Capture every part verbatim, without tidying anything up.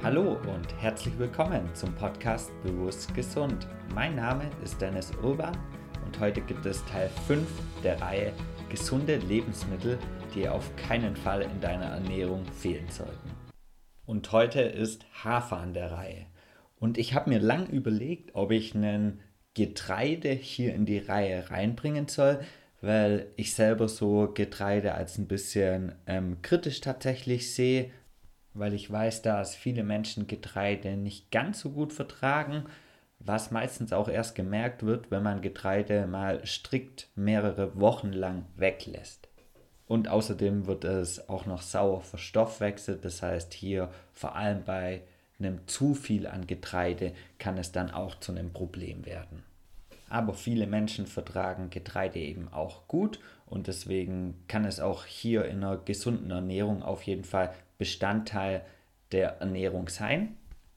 Hallo und herzlich willkommen zum Podcast Bewusst Gesund. Mein Name ist Dennis Urban und heute gibt es Teil fünf der Reihe Gesunde Lebensmittel, die auf keinen Fall in deiner Ernährung fehlen sollten. Und heute ist Hafer an der Reihe. Und ich habe mir lang überlegt, ob ich ein Getreide hier in die Reihe reinbringen soll, weil ich selber so Getreide als ein bisschen ähm, kritisch tatsächlich sehe, weil ich weiß, dass viele Menschen Getreide nicht ganz so gut vertragen, was meistens auch erst gemerkt wird, wenn man Getreide mal strikt mehrere Wochen lang weglässt. Und außerdem wird es auch noch sauer verstoffwechselt, das heißt hier vor allem bei einem zu viel an Getreide kann es dann auch zu einem Problem werden. Aber viele Menschen vertragen Getreide eben auch gut und deswegen kann es auch hier in einer gesunden Ernährung auf jeden Fall Bestandteil der Ernährung sein.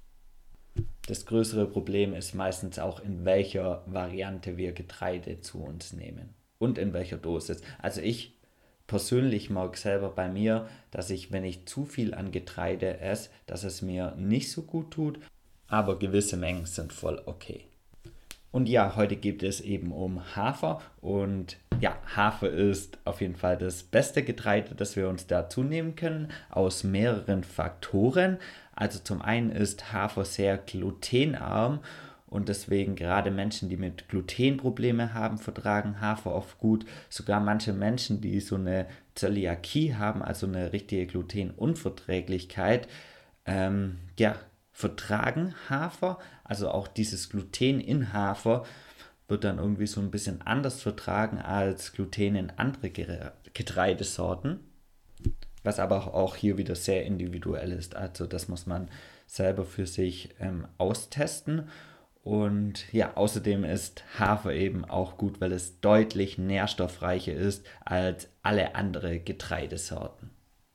Das größere Problem ist meistens auch, in welcher Variante wir Getreide zu uns nehmen und in welcher Dosis. Also ich persönlich mag selber bei mir, dass ich, wenn ich zu viel an Getreide esse, dass es mir nicht so gut tut, aber gewisse Mengen sind voll okay. Und ja, heute geht es eben um Hafer und ja, Hafer ist auf jeden Fall das beste Getreide, das wir uns dazu nehmen können, aus mehreren Faktoren. Also zum einen ist Hafer sehr glutenarm und deswegen gerade Menschen, die mit Glutenprobleme haben, vertragen Hafer oft gut. Sogar manche Menschen, die so eine Zöliakie haben, also eine richtige Glutenunverträglichkeit, ähm, ja, vertragen Hafer, also auch dieses Gluten in Hafer wird dann irgendwie so ein bisschen anders vertragen als Gluten in andere Getreidesorten, was aber auch hier wieder sehr individuell ist, also das muss man selber für sich ähm, austesten. Und ja, außerdem ist Hafer eben auch gut, weil es deutlich nährstoffreicher ist als alle anderen Getreidesorten.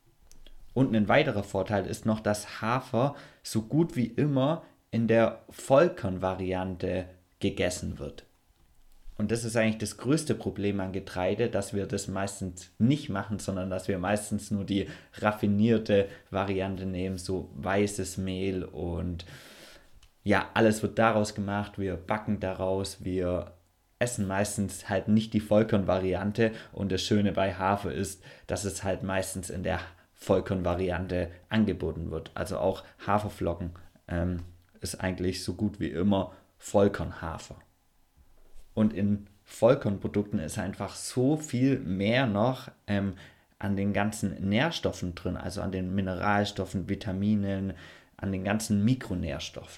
Und ein weiterer Vorteil ist noch, dass Hafer so gut wie immer in der Vollkornvariante gegessen wird. Und das ist eigentlich das größte Problem an Getreide, dass wir das meistens nicht machen, sondern dass wir meistens nur die raffinierte Variante nehmen, so weißes Mehl und ja, alles wird daraus gemacht, wir backen daraus, wir essen meistens halt nicht die Vollkornvariante und das Schöne bei Hafer ist, dass es halt meistens in der Vollkornvariante angeboten wird. Also auch Haferflocken ähm, ist eigentlich so gut wie immer Vollkornhafer. Und in Vollkornprodukten ist einfach so viel mehr noch ähm, an den ganzen Nährstoffen drin, also an den Mineralstoffen, Vitaminen, an den ganzen Mikronährstoffen.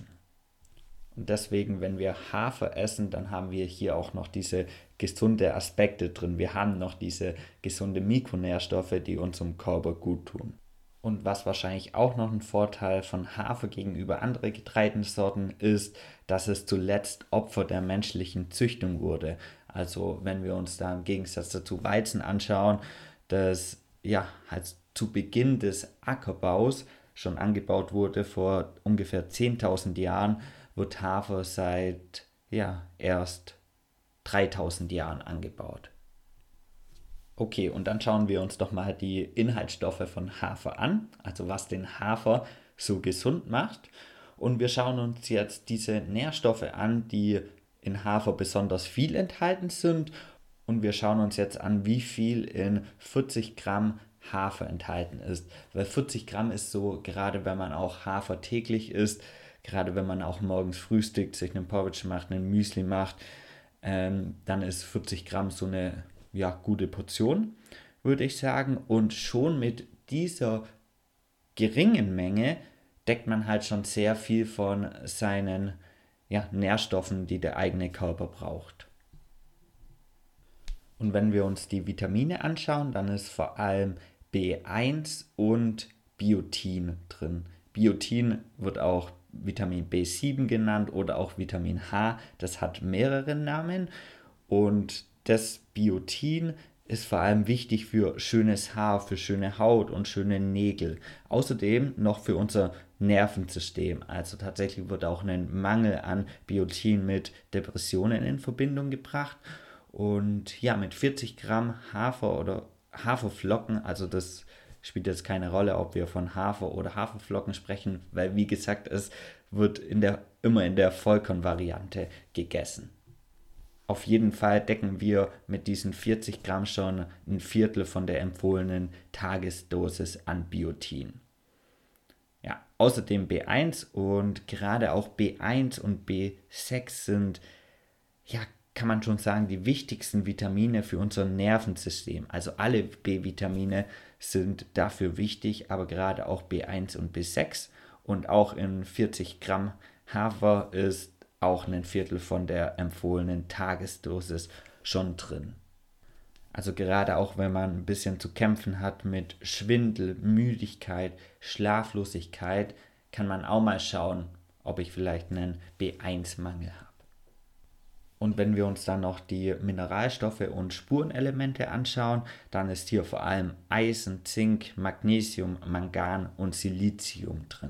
Und deswegen, wenn wir Hafer essen, dann haben wir hier auch noch diese gesunde Aspekte drin. Wir haben noch diese gesunde Mikronährstoffe, die unserem Körper gut tun. Und was wahrscheinlich auch noch ein Vorteil von Hafer gegenüber anderen Getreidesorten ist, dass es zuletzt Opfer der menschlichen Züchtung wurde. Also wenn wir uns da im Gegensatz dazu Weizen anschauen, das ja halt zu Beginn des Ackerbaus schon angebaut wurde vor ungefähr zehntausend Jahren, wird Hafer seit ja, erst dreitausend Jahren angebaut. Okay, und dann schauen wir uns doch mal die Inhaltsstoffe von Hafer an, also was den Hafer so gesund macht. Und wir schauen uns jetzt diese Nährstoffe an, die in Hafer besonders viel enthalten sind. Und wir schauen uns jetzt an, wie viel in vierzig Gramm Hafer enthalten ist. Weil vierzig Gramm ist so, gerade wenn man auch Hafer täglich isst, gerade wenn man auch morgens frühstückt, sich einen Porridge macht, einen Müsli macht, ähm, dann ist vierzig Gramm so eine ja, gute Portion, würde ich sagen. Und schon mit dieser geringen Menge deckt man halt schon sehr viel von seinen ja, Nährstoffen, die der eigene Körper braucht. Und wenn wir uns die Vitamine anschauen, dann ist vor allem B eins und Biotin drin. Biotin wird auch Vitamin B sieben genannt oder auch Vitamin H. Das hat mehrere Namen und das Biotin ist vor allem wichtig für schönes Haar, für schöne Haut und schöne Nägel. Außerdem noch für unser Nervensystem. Also tatsächlich wird auch ein Mangel an Biotin mit Depressionen in Verbindung gebracht. Und ja, mit vierzig Gramm Hafer oder Haferflocken, also das spielt jetzt keine Rolle, ob wir von Hafer oder Haferflocken sprechen, weil wie gesagt, es wird in der, immer in der Vollkornvariante gegessen. Auf jeden Fall decken wir mit diesen vierzig Gramm schon ein Viertel von der empfohlenen Tagesdosis an Biotin. Ja, außerdem B eins und gerade auch B eins und B sechs sind, ja, kann man schon sagen, die wichtigsten Vitamine für unser Nervensystem. Also alle B-Vitamine sind dafür wichtig, aber gerade auch B eins und B sechs und auch in vierzig Gramm Hafer ist auch ein Viertel von der empfohlenen Tagesdosis schon drin. Also gerade auch wenn man ein bisschen zu kämpfen hat mit Schwindel, Müdigkeit, Schlaflosigkeit, kann man auch mal schauen, ob ich vielleicht einen B eins Mangel habe. Und wenn wir uns dann noch die Mineralstoffe und Spurenelemente anschauen, dann ist hier vor allem Eisen, Zink, Magnesium, Mangan und Silizium drin.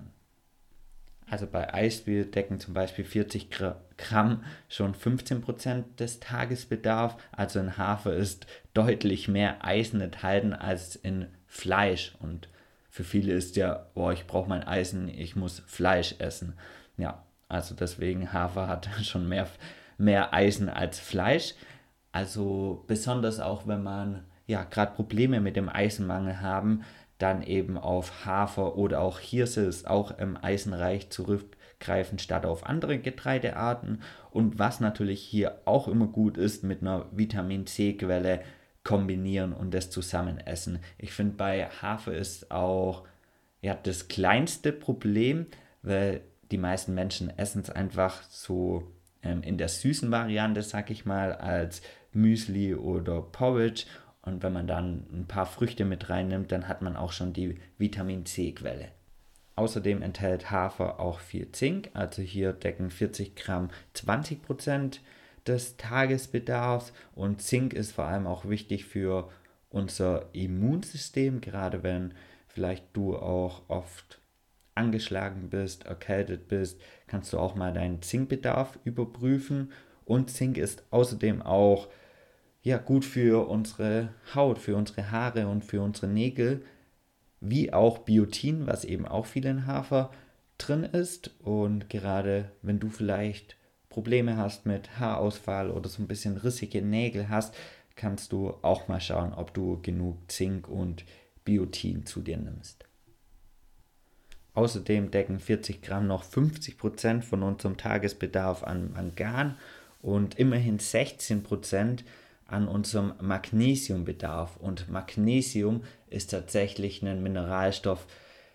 Also bei Eismehl decken zum Beispiel vierzig Gramm schon fünfzehn Prozent des Tagesbedarfs. Also in Hafer ist deutlich mehr Eisen enthalten als in Fleisch. Und für viele ist ja, boah, ich brauche mein Eisen, ich muss Fleisch essen. Ja, also deswegen Hafer hat schon mehr, mehr Eisen als Fleisch. Also besonders auch, wenn man ja gerade Probleme mit dem Eisenmangel haben, dann eben auf Hafer oder auch Hirse ist auch ähm, eisenreich zurückgreifen statt auf andere Getreidearten. Und was natürlich hier auch immer gut ist, mit einer Vitamin-C-Quelle kombinieren und das zusammen essen. Ich finde, bei Hafer ist auch ja, das kleinste Problem, weil die meisten Menschen essen es einfach so ähm, in der süßen Variante, sag ich mal, als Müsli oder Porridge. Und wenn man dann ein paar Früchte mit reinnimmt, dann hat man auch schon die Vitamin-C-Quelle. Außerdem enthält Hafer auch viel Zink, also hier decken vierzig Gramm zwanzig Prozent des Tagesbedarfs. Und Zink ist vor allem auch wichtig für unser Immunsystem, gerade wenn vielleicht du auch oft angeschlagen bist, erkältet bist, kannst du auch mal deinen Zinkbedarf überprüfen. Und Zink ist außerdem auch ja, gut für unsere Haut, für unsere Haare und für unsere Nägel, wie auch Biotin, was eben auch viel in Hafer drin ist. Und gerade wenn du vielleicht Probleme hast mit Haarausfall oder so ein bisschen rissige Nägel hast, kannst du auch mal schauen, ob du genug Zink und Biotin zu dir nimmst. Außerdem decken vierzig Gramm noch fünfzig Prozent von unserem Tagesbedarf an Mangan und immerhin sechzehn Prozent an unserem Magnesiumbedarf. Und Magnesium ist tatsächlich ein Mineralstoff,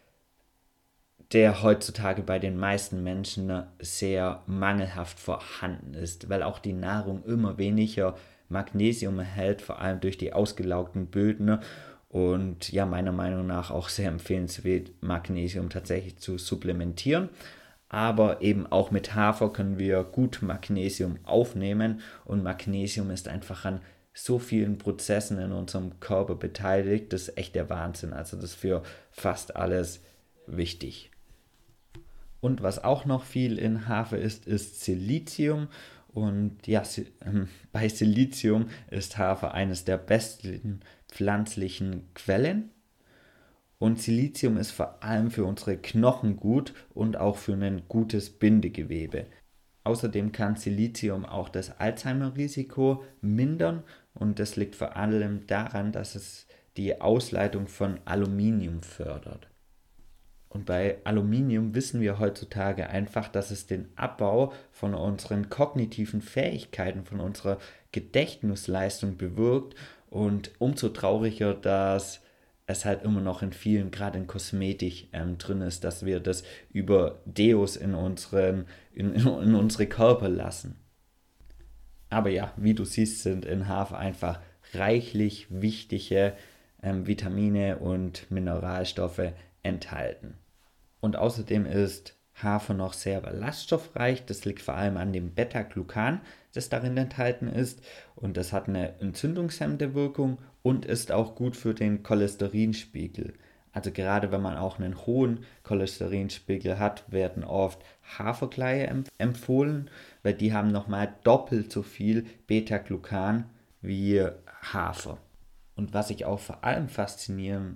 der heutzutage bei den meisten Menschen sehr mangelhaft vorhanden ist, weil auch die Nahrung immer weniger Magnesium erhält, vor allem durch die ausgelaugten Böden. Und ja, meiner Meinung nach auch sehr empfehlenswert, Magnesium tatsächlich zu supplementieren. Aber eben auch mit Hafer können wir gut Magnesium aufnehmen und Magnesium ist einfach an so vielen Prozessen in unserem Körper beteiligt, das ist echt der Wahnsinn, also das ist für fast alles wichtig. Und was auch noch viel in Hafer ist, ist Silizium und ja, bei Silizium ist Hafer eines der besten pflanzlichen Quellen. Und Silizium ist vor allem für unsere Knochen gut und auch für ein gutes Bindegewebe. Außerdem kann Silizium auch das Alzheimer-Risiko mindern und das liegt vor allem daran, dass es die Ausleitung von Aluminium fördert. Und bei Aluminium wissen wir heutzutage einfach, dass es den Abbau von unseren kognitiven Fähigkeiten, von unserer Gedächtnisleistung bewirkt und umso trauriger, dass es halt immer noch in vielen, gerade in Kosmetik ähm, drin ist, dass wir das über Deos in, unseren, in, in unsere Körper lassen. Aber ja, wie du siehst, sind in Hafer einfach reichlich wichtige ähm, Vitamine und Mineralstoffe enthalten. Und außerdem ist Hafer noch sehr ballaststoffreich. Das liegt vor allem an dem Beta-Glucan, das darin enthalten ist. Und das hat eine entzündungshemmende Wirkung und ist auch gut für den Cholesterinspiegel. Also gerade wenn man auch einen hohen Cholesterinspiegel hat, werden oft Haferkleie empfohlen, weil die haben nochmal doppelt so viel Beta-Glucan wie Hafer. Und was ich auch vor allem faszinierend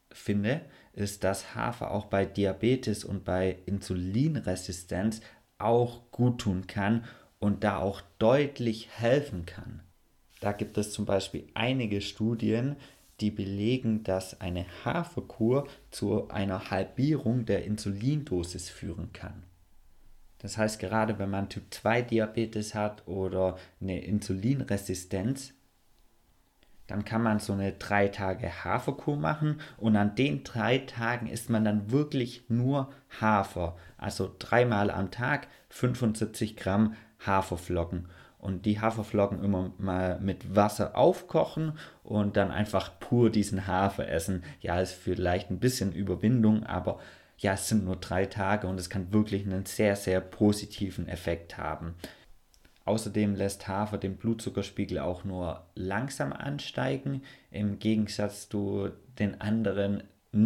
finde, ist, dass Hafer auch bei Diabetes und bei Insulinresistenz auch gut tun kann und da auch deutlich helfen kann. Da gibt es zum Beispiel einige Studien, die belegen, dass eine Haferkur zu einer Halbierung der Insulindosis führen kann. Das heißt, gerade wenn man Typ zwei Diabetes hat oder eine Insulinresistenz, dann kann man so eine drei Tage Haferkur machen und an den drei Tagen isst man dann wirklich nur Hafer. Also dreimal am Tag fünfundsiebzig Gramm Haferflocken. Und die Haferflocken immer mal mit Wasser aufkochen und dann einfach pur diesen Hafer essen. Ja, ist vielleicht ein bisschen Überwindung, aber ja, es sind nur drei Tage und es kann wirklich einen sehr, sehr positiven Effekt haben. Außerdem lässt Hafer den Blutzuckerspiegel auch nur langsam ansteigen, im Gegensatz zu den anderen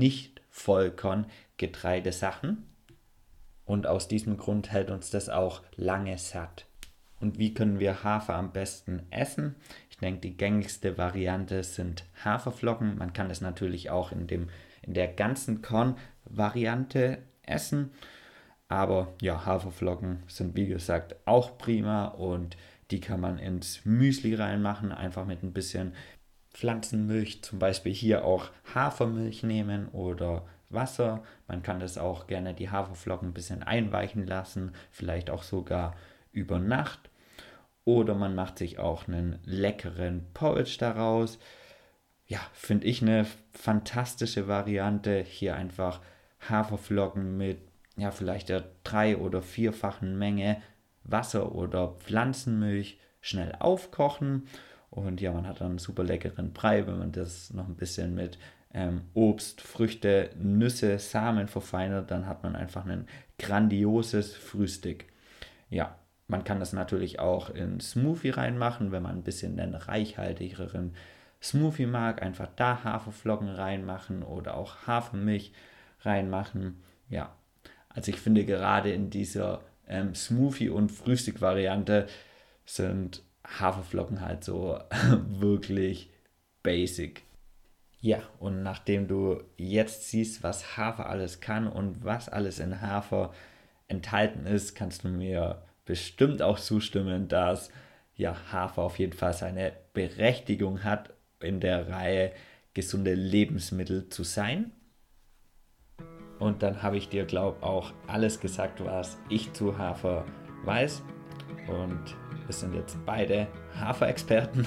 Nicht-Vollkorn-Getreidesachen. Und aus diesem Grund hält uns das auch lange satt. Und wie können wir Hafer am besten essen? Ich denke, die gängigste Variante sind Haferflocken. Man kann es natürlich auch in, dem, in der ganzen Korn-Variante essen. Aber ja, Haferflocken sind wie gesagt auch prima und die kann man ins Müsli reinmachen, einfach mit ein bisschen Pflanzenmilch, zum Beispiel hier auch Hafermilch nehmen oder Wasser. Man kann das auch gerne die Haferflocken ein bisschen einweichen lassen, vielleicht auch sogar über Nacht. Oder man macht sich auch einen leckeren Porridge daraus. Ja, finde ich eine fantastische Variante. Hier einfach Haferflocken mit ja, vielleicht der drei- oder vierfachen Menge Wasser oder Pflanzenmilch schnell aufkochen. Und ja, man hat dann einen super leckeren Brei, wenn man das noch ein bisschen mit ähm, Obst, Früchte, Nüsse, Samen verfeinert, dann hat man einfach ein grandioses Frühstück. Ja, man kann das natürlich auch in Smoothie reinmachen, wenn man ein bisschen einen reichhaltigeren Smoothie mag, einfach da Haferflocken reinmachen oder auch Hafermilch reinmachen. Ja, also ich finde gerade in dieser ähm, Smoothie- und Frühstück-Variante sind Haferflocken halt so wirklich basic. Ja, und nachdem du jetzt siehst, was Hafer alles kann und was alles in Hafer enthalten ist, kannst du mir bestimmt auch zustimmen, dass ja, Hafer auf jeden Fall seine Berechtigung hat, in der Reihe gesunde Lebensmittel zu sein. Und dann habe ich dir, glaube ich, auch alles gesagt, was ich zu Hafer weiß. Und wir sind jetzt beide Haferexperten.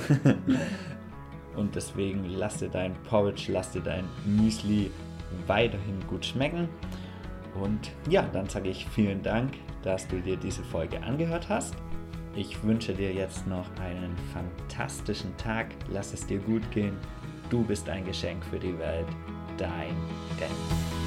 Und deswegen lass dir dein Porridge, lass dir dein Müsli weiterhin gut schmecken. Und ja, dann sage ich vielen Dank, dass du dir diese Folge angehört hast. Ich wünsche dir jetzt noch einen fantastischen Tag. Lass es dir gut gehen. Du bist ein Geschenk für die Welt. Dein Dan.